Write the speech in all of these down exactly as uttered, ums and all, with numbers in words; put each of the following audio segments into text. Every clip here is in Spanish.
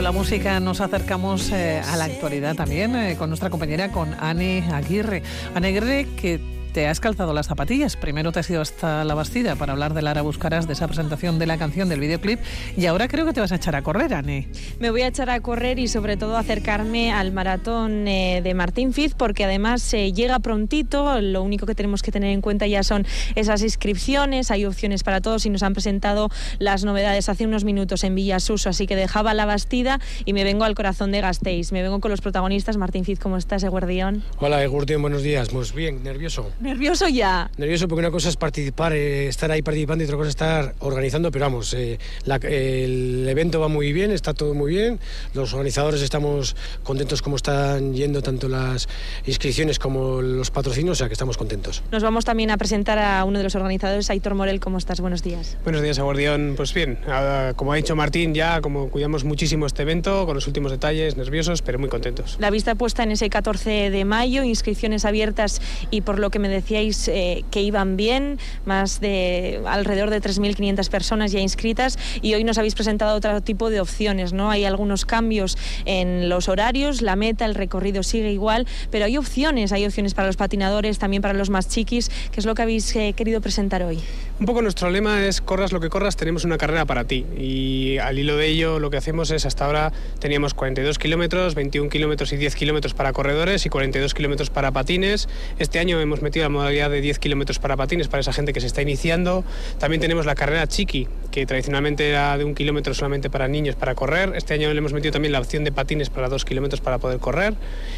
la música nos acercamos eh, a la actualidad también eh, con nuestra compañera, con Ane Aguirre. Ane Aguirre, que te has calzado las zapatillas. Primero te has ido hasta La Bastida para hablar de Lara Buscaras, de esa presentación de la canción, del videoclip, y ahora creo que te vas a echar a correr, Ane. Me voy a echar a correr y sobre todo acercarme al maratón eh, de Martín Fiz, porque además eh, llega prontito. Lo único que tenemos que tener en cuenta ya son esas inscripciones. Hay opciones para todos y nos han presentado las novedades hace unos minutos en Villasuso, así que dejaba La Bastida y me vengo al corazón de Gasteiz. Me vengo con los protagonistas. Martín Fiz, ¿cómo estás, Eguardión? Hola, Eguardión, buenos días. Pues bien, nervioso. ¿Nervioso ya? Nervioso porque una cosa es participar, eh, estar ahí participando, y otra cosa es estar organizando, pero vamos, eh, la, el evento va muy bien, está todo muy bien, los organizadores estamos contentos como están yendo tanto las inscripciones como los patrocinios, o sea que estamos contentos. Nos vamos también a presentar a uno de los organizadores, Aitor Morel. ¿Cómo estás? Buenos días. Buenos días, Eguardión. Pues bien, como ha dicho Martín, ya como cuidamos muchísimo este evento, con los últimos detalles, nerviosos, pero muy contentos. La vista puesta en ese catorce de mayo, inscripciones abiertas, y por lo que me decíais eh, que iban bien, más de alrededor de tres mil quinientas personas ya inscritas, y hoy nos habéis presentado otro tipo de opciones, ¿no? Hay algunos cambios en los horarios, la meta, el recorrido sigue igual, pero hay opciones, hay opciones para los patinadores, también para los más chiquis. ¿Qué es lo que habéis eh, querido presentar hoy? Un poco nuestro lema es: corras lo que corras, tenemos una carrera para ti, y al hilo de ello lo que hacemos es, hasta ahora teníamos cuarenta y dos kilómetros, veintiún kilómetros y diez kilómetros para corredores y cuarenta y dos kilómetros para patines. Este año hemos metido la modalidad de diez kilómetros para patines para esa gente que se está iniciando. También tenemos la carrera chiqui, que tradicionalmente era de un kilómetro solamente para niños para correr. Este año le hemos metido también la opción de patines para dos kilómetros para poder correr.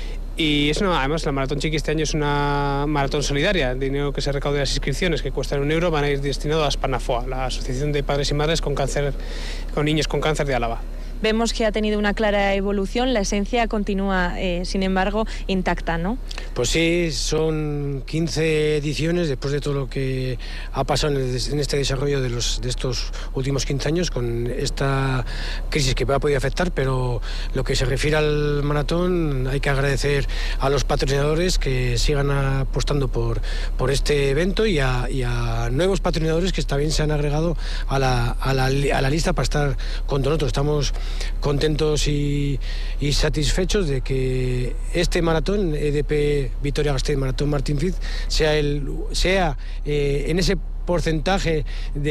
Y es una, además la Maratón Chiqui este año es una maratón solidaria. El dinero que se recaude de las inscripciones, que cuestan un euro, van a ir destinados a Spanafoa, la Asociación de Padres y Madres con cáncer, con niños con cáncer de Álava. Vemos que ha tenido una clara evolución, la esencia continúa, eh, sin embargo, intacta, ¿no? Pues sí, son quince ediciones después de todo lo que ha pasado en, el, en este desarrollo de, los, de estos últimos quince años, con esta crisis que ha podido afectar, pero lo que se refiere al maratón, hay que agradecer a los patrocinadores que sigan apostando por, por este evento, y a, y a nuevos patrocinadores que también se han agregado a la, a la, a la lista para estar con nosotros. Estamos contentos y, y satisfechos de que este maratón, E D P Vitoria-Gasteiz Maratón Martín Fiz, sea, el, sea eh, en ese porcentaje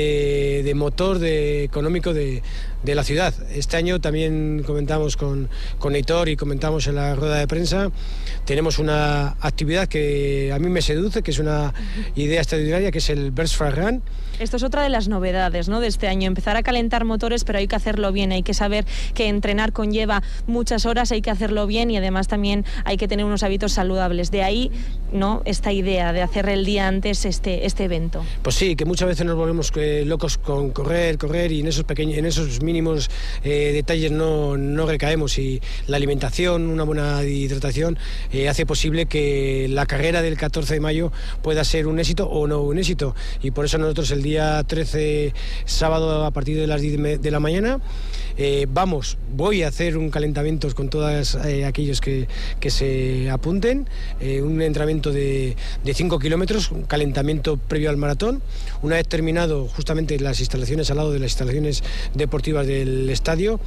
de, de motor de, económico de, de la ciudad. Este año también comentamos con, con Aitor y comentamos en la rueda de prensa, tenemos una actividad que a mí me seduce, que es una idea extraordinaria, que es el Bergfrag Run. Esto es otra de las novedades, ¿no?, de este año, empezar a calentar motores, pero hay que hacerlo bien, hay que saber que entrenar conlleva muchas horas, hay que hacerlo bien, y además también hay que tener unos hábitos saludables. De ahí, ¿no?, esta idea de hacer el día antes este, este evento. Pues sí, que muchas veces nos volvemos eh, locos con correr, correr, y en esos pequeños, en esos mínimos eh, detalles no, no recaemos, y la alimentación, una buena hidratación eh, hace posible que la carrera del catorce de mayo pueda ser un éxito o no un éxito, y por eso nosotros el día trece, sábado, a partir de las diez de la mañana, eh, vamos, voy a hacer un calentamiento con todos eh, aquellos que, que se apunten, eh, un entrenamiento de cinco kilómetros, un calentamiento previo al maratón. Una vez terminado justamente las instalaciones, al lado de las instalaciones deportivas del estadio,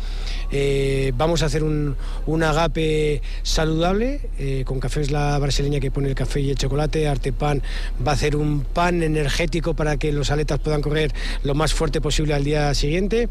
eh, vamos a hacer un, un agape saludable, eh, con Cafés La Brasileña, que pone el café y el chocolate. Artepan va a hacer un pan energético para que los atletas puedan correr lo más fuerte posible al día siguiente,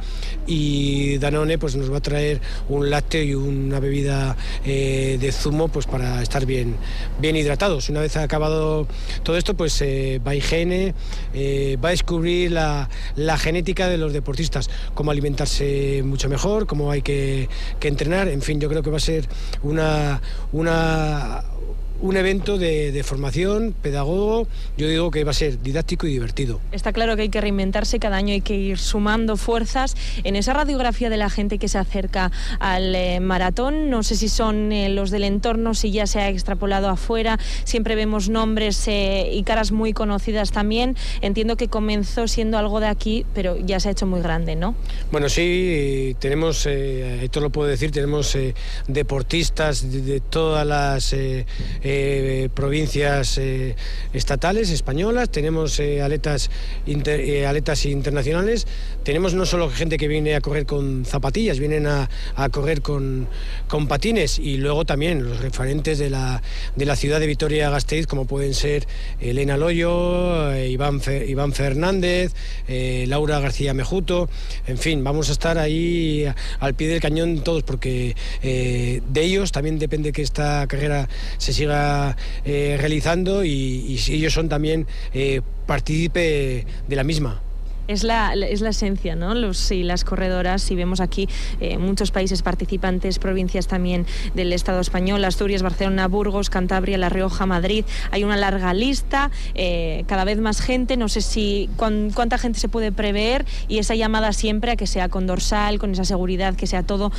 y Danone pues nos va a traer un lácteo y una bebida eh, de zumo, pues para estar bien, bien hidratados. Una vez acabado todo esto, pues eh, va higiene, eh, va a descubrir la, la genética de los deportistas, cómo alimentarse mucho mejor, cómo hay que, que entrenar. En fin, yo creo que va a ser una, una un evento de, de formación, pedagogo. Yo digo que va a ser didáctico y divertido. Está claro que hay que reinventarse, cada año hay que ir sumando fuerzas. En esa radiografía de la gente que se acerca al eh, maratón, no sé si son eh, los del entorno, si ya se ha extrapolado afuera, siempre vemos nombres eh, y caras muy conocidas también. Entiendo que comenzó siendo algo de aquí, pero ya se ha hecho muy grande, ¿no? Bueno, sí, tenemos, eh, esto lo puedo decir, tenemos eh, deportistas de, de todas las eh, eh, provincias eh, estatales, españolas, tenemos eh, atletas, inter, eh, atletas internacionales, tenemos no solo gente que viene a correr con zapatillas, vienen a, a correr con, con patines, y luego también los referentes de la, de la ciudad de Vitoria-Gasteiz, como pueden ser Elena Loyo, eh, Iván, Fe, Iván Fernández, eh, Laura García Mejuto, en fin, vamos a estar ahí al pie del cañón todos, porque eh, de ellos también depende que esta carrera se siga eh, realizando, y, y si ellos son también eh, partícipe de la misma. Es la, es la esencia, ¿no? Los y las corredoras, y vemos aquí eh, muchos países participantes, provincias también del Estado español, Asturias, Barcelona, Burgos, Cantabria, La Rioja, Madrid. Hay una larga lista, eh, cada vez más gente. No sé si cuán, cuánta gente se puede prever, y esa llamada siempre a que sea con dorsal, con esa seguridad, que sea todo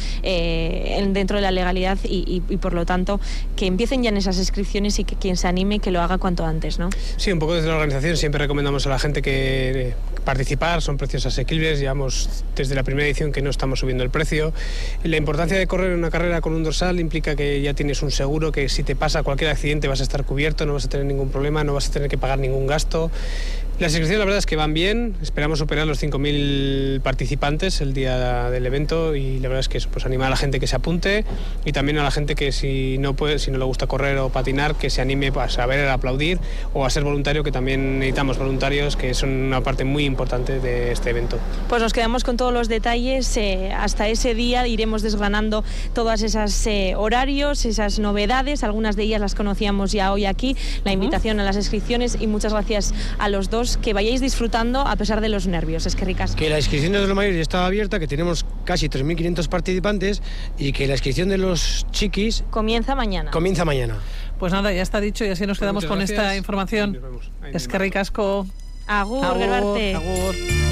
eh, dentro de la legalidad, y, y, y por lo tanto que empiecen ya en esas inscripciones, y que quien se anime que lo haga cuanto antes, ¿no? Sí, un poco desde la organización siempre recomendamos a la gente que participe. Son precios asequibles, llevamos desde la primera edición que no estamos subiendo el precio. La importancia de correr una carrera con un dorsal implica que ya tienes un seguro, que si te pasa cualquier accidente vas a estar cubierto, no vas a tener ningún problema, no vas a tener que pagar ningún gasto. Las inscripciones la verdad es que van bien, esperamos superar los cinco mil participantes el día del evento, y la verdad es que eso, pues animar a la gente que se apunte, y también a la gente que si no puede, si no le gusta correr o patinar, que se anime pues, a ver, a aplaudir o a ser voluntario, que también necesitamos voluntarios, que son una parte muy importante de este evento. Pues nos quedamos con todos los detalles, eh, hasta ese día iremos desgranando todas esas eh, horarios, esas novedades, algunas de ellas las conocíamos ya hoy aquí, la invitación a las inscripciones, y muchas gracias a los dos, que vayáis disfrutando a pesar de los nervios. Es que ricas. Que la inscripción de los mayores ya está abierta, que tenemos casi tres mil quinientos participantes, y que la inscripción de los chiquis comienza mañana. Comienza mañana. Pues nada, ya está dicho, y así nos quedamos con esta información. Es que ricasco. Agur, agur, agur.